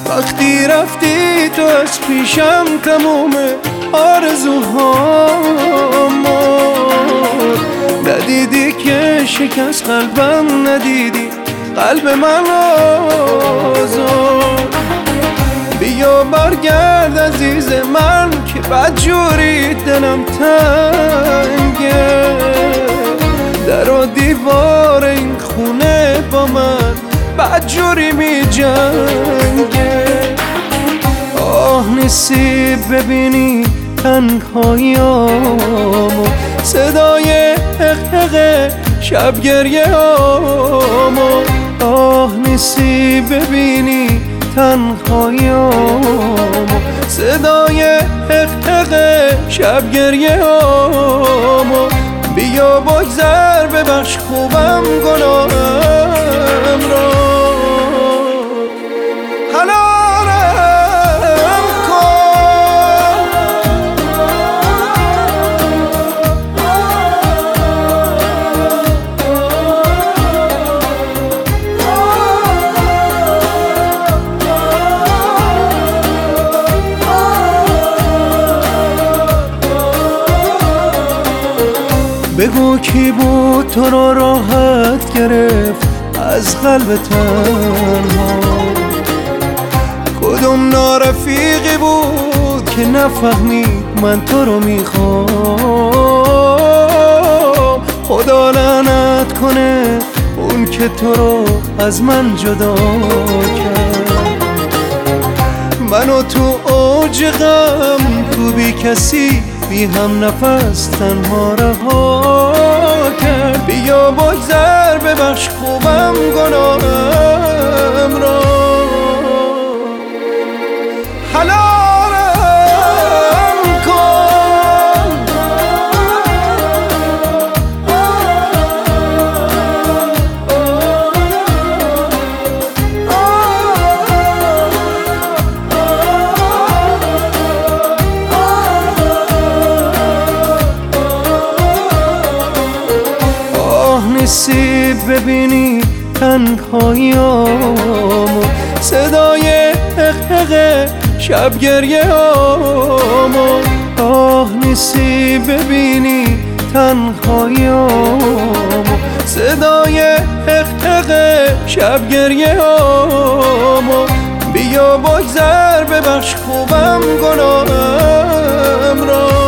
وقتی رفتی تو از پیشم تموم آرزوهام ندیدی که شکست قلبم، ندیدی قلب من آزاد. بیا برگرد عزیز من که بدجوری دلم تنگه، در و دیوار این خونه با من بدجوری می جنگه. آه نصیب ببینی تنهاییامو، صدای حقق شب گریه آمو. آه نصیب ببینی تنهاییامو، صدای حقق شب گریه آمو. بیا بگذر ببخش خوبم گناهم را، حلالم کن. بگو کی بود تو رو راحت گرفت از قلب تنها، کدوم نارفیقی بود که نفهمید من تو رو میخوام. خدا لعنت کنه اون که تو رو از من جدا کرد، منو تو اوج غم، تو بی کسی بی هم نفس تنها رها کرد. بیا بگذر ببخش خوبم گناهم را، حلالم کن. نصیب ببینی تنهاییامو، صدای حقق شب گریه آمو. آه نصیب ببینی تنهاییامو، صدای حقق شب گریه آمو. بیا بگذر ببخش خوبم گناهم را.